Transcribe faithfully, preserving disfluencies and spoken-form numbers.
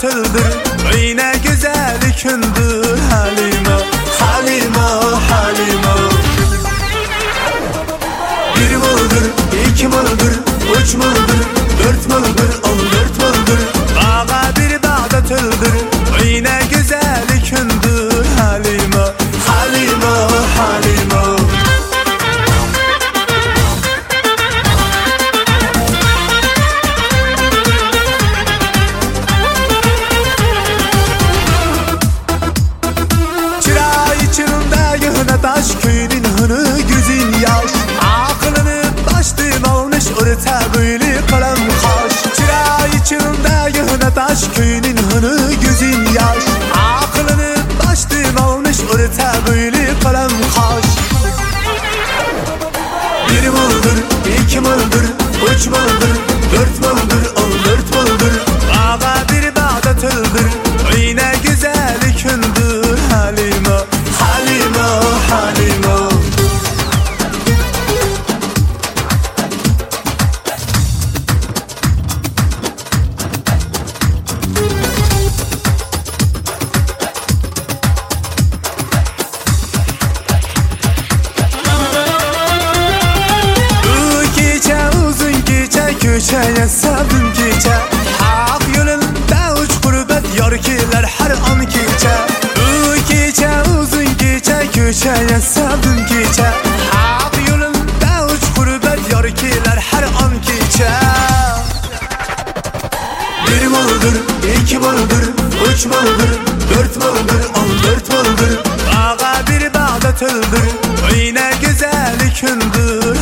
tıldır, yine güzel kündür Halima, Halima, Halima. Bir mıldır, iki mıldır, üç mıldır, dört mıldır, on dört mıldır. Ağa bir bağda tıldır, yine güzel kündür Halima, Halima, Halima. Taş köyünün hını gözün yaş, aklını baştın olmuş orta böyle kalem kaş. Çıra içinde yığına taş köyünün hını gözün yaş, aklını baştın olmuş orta böyle kalem kaş. Bir mıldır, iki mıldır, üç mıldır, dört mıldır, on dört mıldır. Ağa bir bağda tıldır, yine güzel kündür Halima, Halima, Halima. Bu gece uzun gece, köşeye sardım gece. Hak yolunda uç gurbet yarkiler her an gece. Bu gece uzun gece, köşeye sardım gece. Hak yolunda uç gurbet yarkiler her an gece. Bir mıldır, iki mıldır, üç mıldır, dört mıldır, on dört mıldır. Ağa bir bağda tıldır, yine güzel kündür